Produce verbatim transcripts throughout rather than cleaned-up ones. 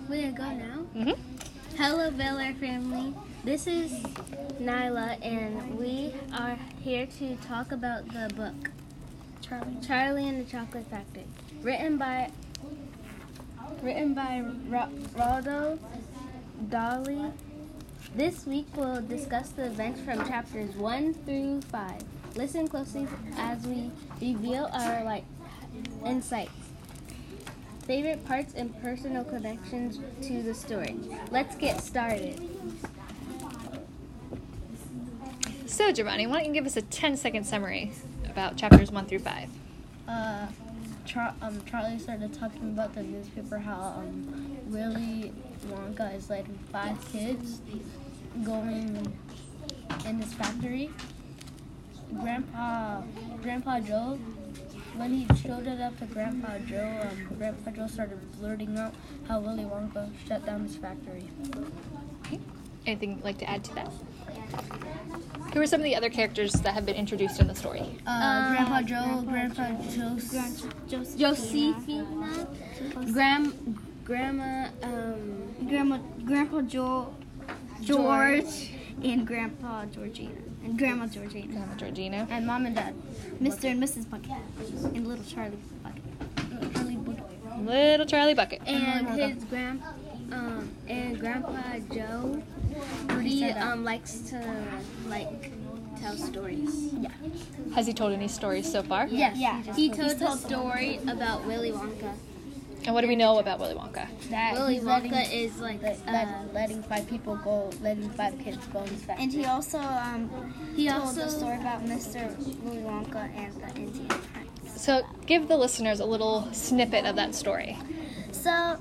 We gonna go now? Mm-hmm. Hello, Bel Air family. This is Nyla, and we are here to talk about the book Charlie, Charlie and the Chocolate Factory, written by written by Ro- Roldo Dahl. This week we'll discuss the events from chapters one through five. Listen closely as we reveal our like insights, favorite parts, and personal connections to the story. Let's get started. So, Giovanni, why don't you give us a ten-second summary about chapters one through five? Uh, Char- um, Charlie started talking about the newspaper, how um, Willy Wonka is letting five kids going in his factory. Grandpa, Grandpa Joe, when he showed it up to Grandpa Joe, um, Grandpa Joe started blurting out how Willy Wonka shut down his factory. Okay. Anything you'd like to add to that? Who are some of the other characters that have been introduced in the story? Uh, Uh, Grandpa Joe, Grandpa Joe, Josephina, Gram, Grandma, um, Grandma, Grandpa Joel, George, and Grandpa Georgina, and Grandma Georgina, Grandma Georgina. and Mom and Dad. Mister and Missus Bucket, and Little Charlie Bucket. Little Charlie Bucket. Little Charlie Bucket. and his grand, um, and Grandpa Joe. He said that. um likes to like tell stories. Yeah. Has he told any stories so far? Yes. Yeah. He told the story about Willy Wonka. And what do we know about Willy Wonka? That Willy he's Wonka letting, is like let, uh, let- letting five people go, letting five kids go in his factory. And he also um he told also the story about Mister Willy Wonka and the Indian Prince. So, give the listeners a little snippet of that story. So,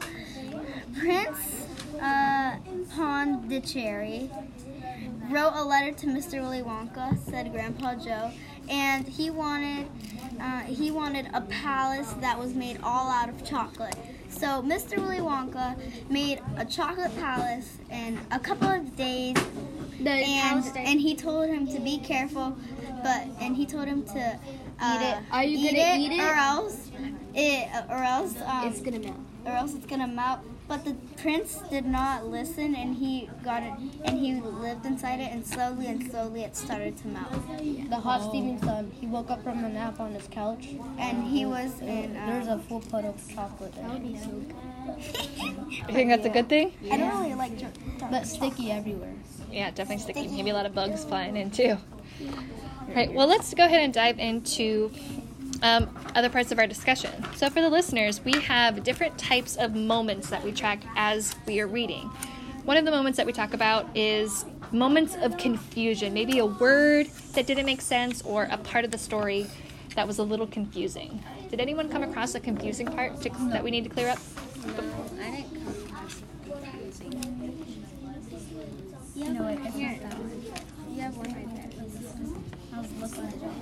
Prince uh, Pondicherry wrote a letter to Mister Willy Wonka, said Grandpa Joe, and he wanted uh, he wanted a palace that was made all out of chocolate. So Mister Willy Wonka made a chocolate palace in a couple of days, the and palace- and he told him to be careful, but and he told him to uh, Eat it. Are you eat gonna it, eat it? or else it or else um, it's gonna melt. or else it's gonna melt. But the prince did not listen, and he got it, and he lived inside it, and slowly and slowly it started to melt. The hot steaming sun. He woke up from a nap on his couch, And he was in. there's Um, a full pot of chocolate there. That would be so good. You think that's a good thing? I don't really like dark But sticky everywhere. Yeah, definitely sticky. Maybe a lot of bugs flying in too. All right, well, let's go ahead and dive into um, other parts of our discussion. So for the listeners, we have different types of moments that we track as we are reading. One of the moments that we talk about is moments of confusion, maybe a word that didn't make sense or a part of the story that was a little confusing. Did anyone come across a confusing part to, that we need to clear up? No, I didn't come across confusing. You know what? It's Here. not that one. You have one right there. I was looking at it.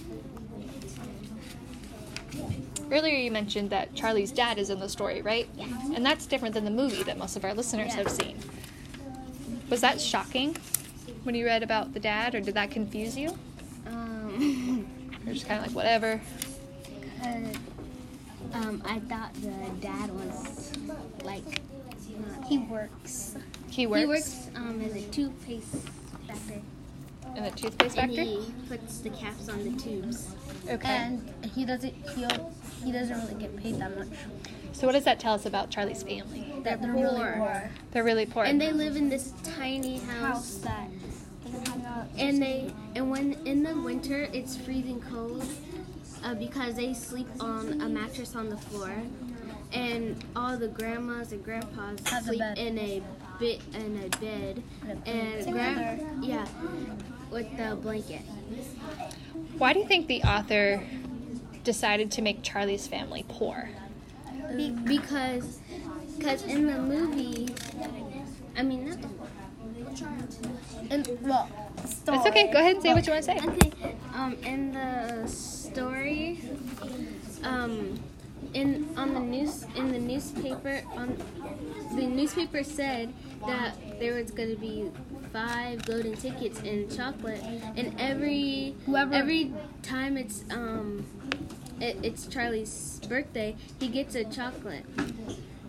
Earlier you mentioned that Charlie's dad is in the story, right? Yeah. And that's different than the movie that most of our listeners Yeah. have seen. Was that shocking when you read about the dad, or did that confuse you? Um, Or just kind of like, whatever? uh, um, I thought the dad was like not, he works. He works, He works um in the toothpaste factory, in the toothpaste and factory? he puts the caps on the tubes. Okay. And he doesn't. He he doesn't really get paid that much. So what does that tell us about Charlie's family? They're They're poor. really poor. They're really poor. And they live in this tiny House house. that doesn't have no. And they and when in the winter it's freezing cold uh, because they sleep on a mattress on the floor, and all the grandmas and grandpas Have the sleep bed. in a bit in a bed, and Together. grand yeah, with the blanket. Why do you think the author decided to make Charlie's family poor? Be- because because in the movie, I mean not. And well, Story. It's okay. Go ahead and say what you want to say. Okay, um, in the story, um, in on the news in the newspaper on the newspaper said that there was going to be five golden tickets in chocolate, and every Whoever- every time it's um it, it's Charlie's birthday, he gets a chocolate,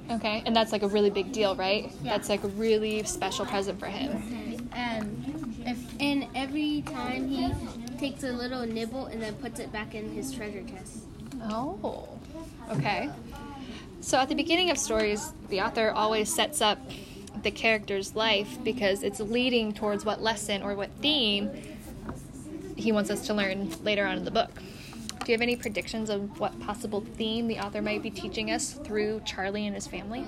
Okay, and that's like a really big deal, right? Yeah. That's like a really special present for him. And if And every time he takes a little nibble and then puts it back in his treasure chest. Oh, okay. So at the beginning of stories, the author always sets up the character's life because it's leading towards what lesson or what theme he wants us to learn later on in the book. Do you have any predictions of what possible theme the author might be teaching us through Charlie and his family?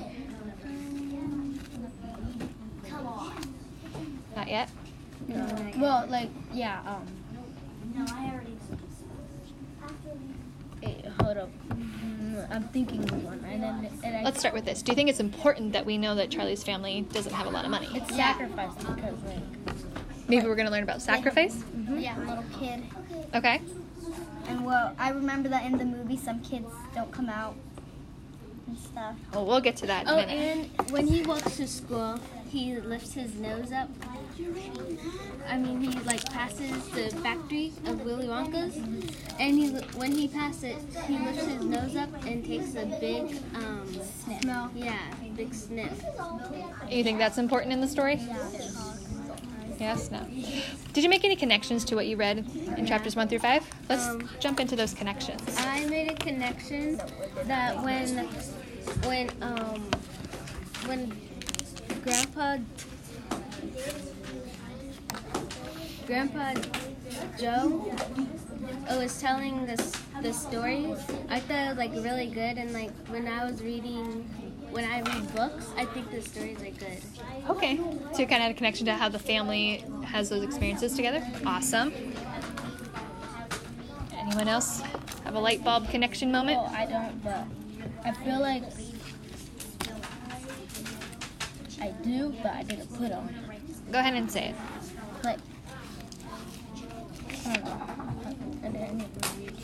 Not yet? well, like yeah, um. Hey, hold up. Mm, I'm thinking of one, and then and I, Let's start with this. Do you think it's important that we know that Charlie's family doesn't have a lot of money? it's sacrifice because like Maybe we're going to learn about sacrifice? Yeah, little kid. Okay. And well, I remember that in the movie, some kids don't come out and stuff. Well, we'll get to that in Oh, a minute. and when he walks to school, he lifts his nose up. I mean, he like passes the factory of Willy Wonka's, and he when he passes it, he lifts his nose up and takes a big um, sniff. Smell. Yeah, big sniff. You think that's important in the story? Yes, no. Did you make any connections to what you read in chapters one through five? Let's Um, jump into those connections. I made a connection that when when um when Grandpa Grandpa Joe was telling this the story, I thought it was like really good, and like when I was reading when I read books, I think the stories are good. Okay. So you kind of had a connection to how the family has those experiences together? Awesome. Anyone else have a light bulb connection moment? oh I don't, but I feel like I do, but I didn't put on. Go ahead and say it. Like I don't know. And then I need to read.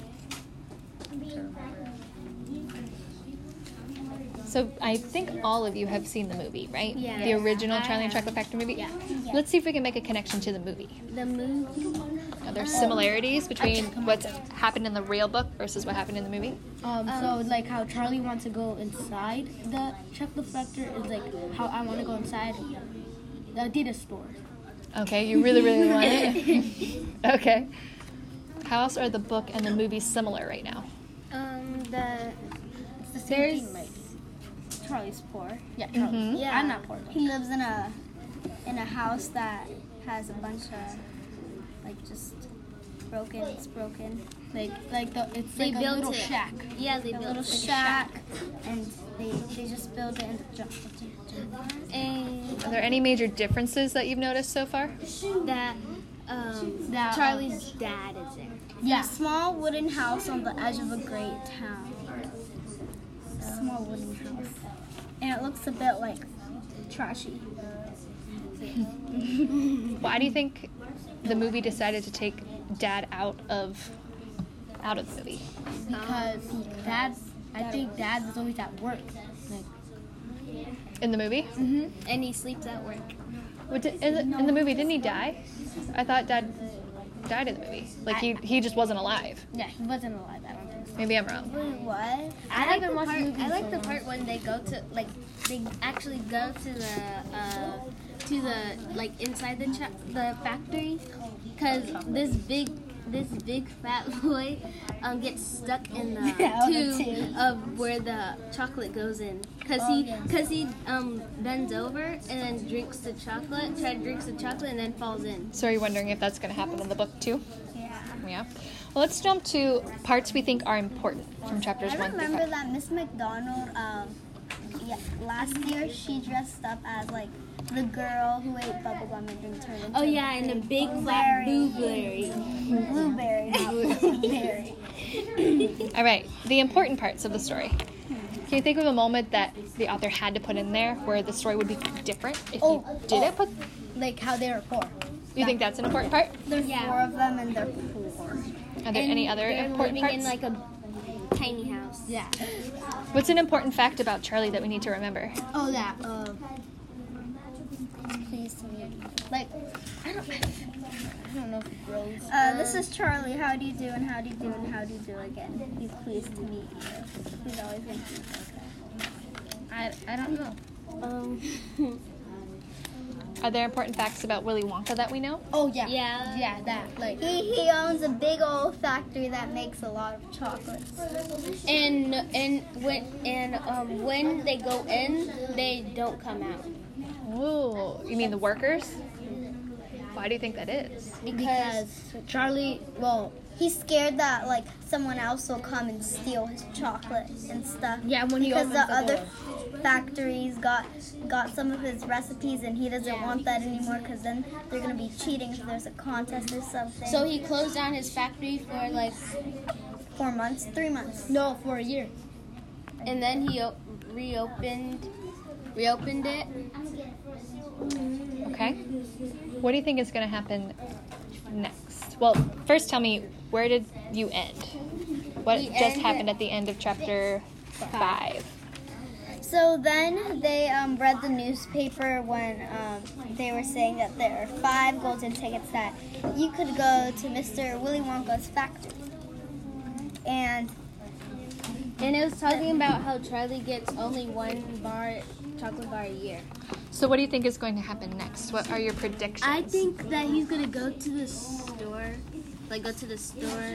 So I think all of you have seen the movie, right? Yeah. The original I Charlie and have. Chocolate Factory movie? Yeah. Let's see if we can make a connection to the movie. The movie. Are there similarities between what's happened in the real book versus what happened in the movie? Um, so like how Charlie wants to go inside the chocolate factory is like how I want to go inside the Adidas store. Okay, you really, really want it? Okay. How else are the book and the movie similar right now? Um, the It's the same There's- thing, like Charlie's poor. Yeah, Charlie. Mhm. Yeah. I'm not poor. Though. He lives in a in a house that has a bunch of like just broken. It's broken. Like like the it's They like a built little it. shack. yeah they A built little it. shack, and they they just build it in the jungle. And Are there any major differences that you've noticed so far? that um That, um, Charlie's dad is there. Yeah. Small wooden house on the edge of a great town. Small wooden house, and it looks a bit like trashy. Why do you think the movie decided to take Dad out of out of the movie? Because dad, I think dad was always at work. Like In the movie? Mm-hmm. And he sleeps at work. What did, in, the, in the movie, didn't he die? I thought Dad died in the movie. Like he he just wasn't alive. yeah, he wasn't alive. I don't think so. Maybe I'm wrong. Wait, what? I like haven't the watched part. the movie I in like so the long. part when they go to like they actually go to the uh, to the like inside the cho- the factory, because this big this big fat boy um, gets stuck in the Yeah, the tube tube. of where the chocolate goes in, because Oh, he yeah. because he um, bends over and then drinks the chocolate, try to drinks the chocolate and then falls in. So are you wondering if that's going to happen in the book too? Yeah. Yeah. Well, let's jump to parts we think are important from chapters I one through remember five. that Miss McDonald, um, yeah, last year she dressed up as like the girl who ate bubblegum and then turned into Oh yeah, and a big flat blueberry. blueberry. Blueberry, not blueberry. All right, the important parts of the story. Can you think of a moment that the author had to put in there where the story would be different if Oh, you didn't put? Like how they were poor. You think that's an important part? There's Yeah. four of them and they're poor. Are there And any other they're important living parts? in like a tiny house. Yeah. What's an important fact about Charlie that we need to remember? Oh, that. Uh, Please to me. like I don't. I don't know if it grows. Uh, this is Charlie. How do you do and how do you do and how do you do again? He's pleased to meet you. He's always making me feel good. I, I don't know. Um, Are there important facts about Willy Wonka that we know? Oh yeah. Yeah. Yeah, that. Like He, he owns a big old factory that makes a lot of chocolates. and and when and um, when they go in, they don't come out Oh, you mean the workers? Why do you think that is? because Charlie, well, He's scared that like someone else will come and steal his chocolate and stuff. yeah, when he Because opens the the other door. factories got got some of his recipes, and he doesn't want that anymore. Because then they're gonna be cheating if there's a contest or something. so he closed down his factory for like, four months, three months. No, for a year. and then he o- reopened reopened it. Okay. What do you think is going to happen next? Well, first tell me, where did you end? What We just ended- happened at the end of chapter five? So then they um, read the newspaper when um, they were saying that there are five golden tickets that you could go to Mister Willy Wonka's factory. And And it was talking about how Charlie gets only one bar, chocolate bar a year. So what do you think is going to happen next? What are your predictions? I think that he's gonna go to the store, like go to the store,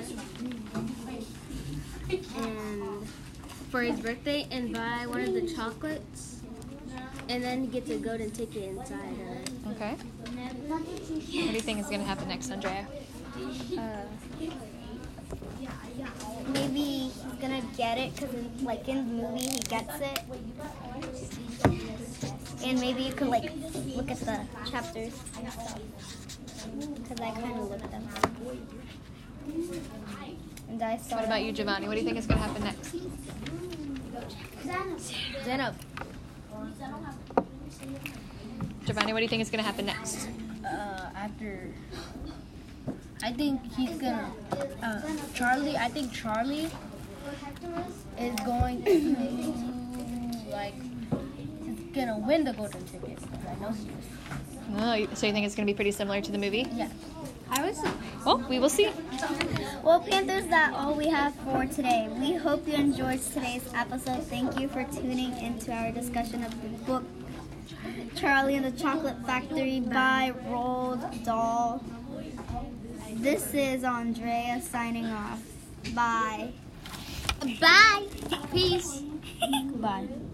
and for his birthday and buy one of the chocolates, and then get the golden ticket inside of it. Okay. What do you think is going to happen next, Andrea? Uh, maybe he's gonna get it because, like in the movie, he gets it. And maybe you could like look at the chapters and stuff. Because I kind of looked at them. And I saw. What about you, Giovanni? What do you think is going to happen next? Zeno. Giovanni, what do you think is going to happen next? Uh, after, I think he's gonna, uh, Charlie, I think Charlie is going to, like, he's gonna win the golden ticket. I know he is. Oh, you- so you think it's going to be pretty similar to the movie? Yeah. I was. Well, we will see. Well, Panthers, that's all we have for today. We hope you enjoyed today's episode. Thank you for tuning into our discussion of the book Charlie and the Chocolate Factory by Roald Dahl. This is Andrea signing off. Bye. Bye. Peace. Bye.